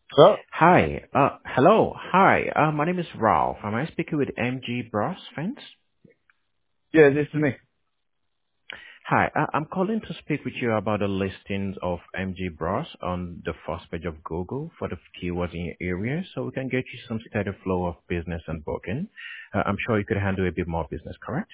Well, Hi. Hello. Hi. My name is Ralph. Am I speaking with MG Bros Fence? yeah, this is me. Hi. I'm calling to speak with you about the listings of MG Bros on the first page of Google for the keywords in your area, so we can get you some steady flow of business and booking. I'm sure you could handle a bit more business, correct?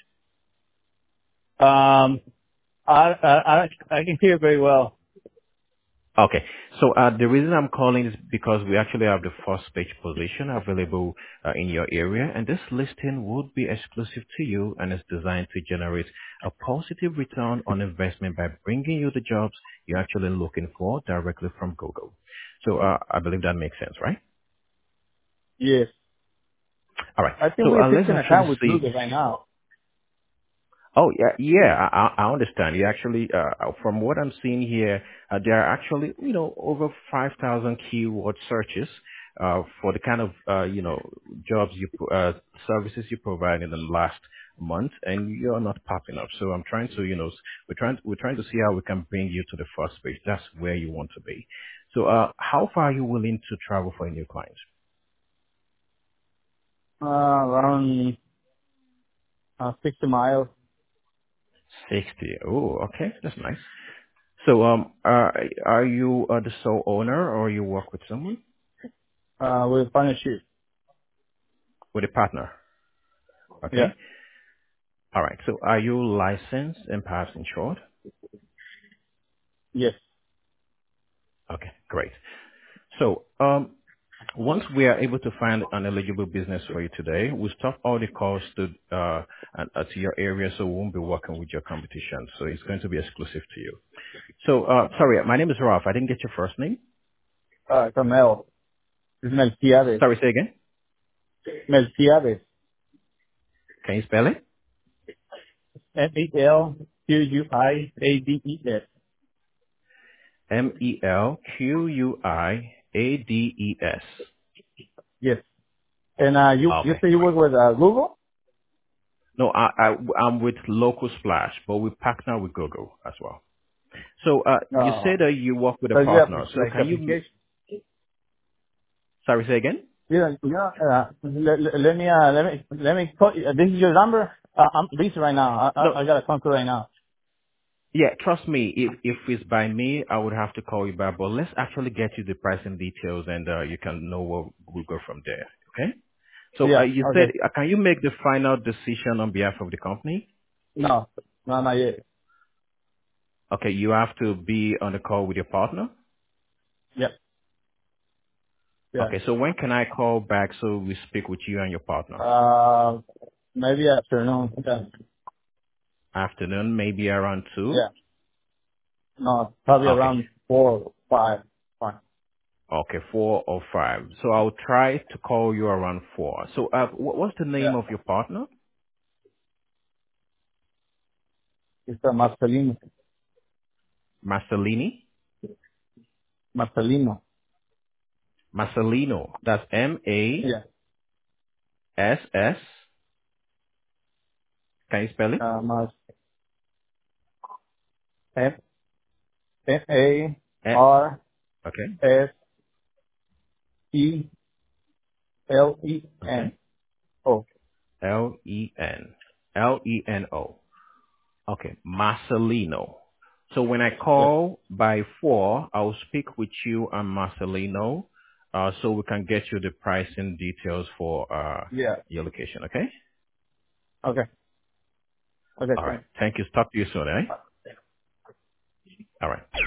I can hear very well. Okay. So the reason I'm calling is because we actually have the first page position available in your area, and this listing would be exclusive to you and is designed to generate a positive return on investment by bringing you the jobs you're actually looking for directly from Google. So I believe that makes sense, right? Yes. All right. I think So we're let's fixing an actually account with see. Google right now. Oh, yeah, yeah, I understand. You actually, from what I'm seeing here, there are actually, over 5,000 keyword searches, for the kind of, jobs services you provide in the last month, and you're not popping up. So I'm trying to, we're trying to see how we can bring you to the first page. That's where you want to be. So, how far are you willing to travel for a new client? Around 60 miles. 60. Oh, okay. That's nice. So, are you the sole owner or you work with someone? With partnership. With a partner? Yeah. Okay. All right. So, are you licensed and perhaps insured? Yes. Okay, great. So, once we are able to find an eligible business for you today, we'll stop all the calls to your area, so we won't be working with your competition. So, it's going to be exclusive to you. So, sorry, my name is Ralph. I didn't get your first name. Camel. It's Melquiades. Sorry, say again. Melquiades. Can you spell it? Melquiades. Melquiuiades. Yes. And you Okay, say you great. work with Google? No, I'm with Local Splash, but we partner with Google as well. So you say that you work with a So you have partner. So like can you, application? sorry, say again? Let me call you. This is your number? I'm busy right now. No, I got a contact right now. yeah, trust me, if it's by me, I would have to call you back, but let's actually get you the pricing details and you can know where we'll go from there. Okay? So Yeah, you said, okay. can you make the final decision on behalf of the company? No, no, not yet. Okay, you have to be on the call with your partner? Yep, yeah. Okay, so when can I call back so we speak with you and your partner? Uh, maybe afternoon. Yeah, Afternoon, maybe around 2? yeah. No, probably Okay. around 4 or 5. Fine. Okay, 4 or 5. So I'll try to call you around 4. So what's the name Yeah. of your partner? It's Marcelino. Marcelini? Marcelino. Marcelino. That's M-A-S-S. Yeah. Can you spell it? Mas, M, A, Eh, R, okay. S, E, L, E, N. Okay. Oh, L-E-N. L-E-N-O. Okay. Marcelino. So when I yeah. call by 4, I'll speak with you and Marcelino, so we can get you the pricing details for Yeah. your location. Okay. Okay. Okay, All right. thanks. Thank you. Talk to you soon. Eh. All right.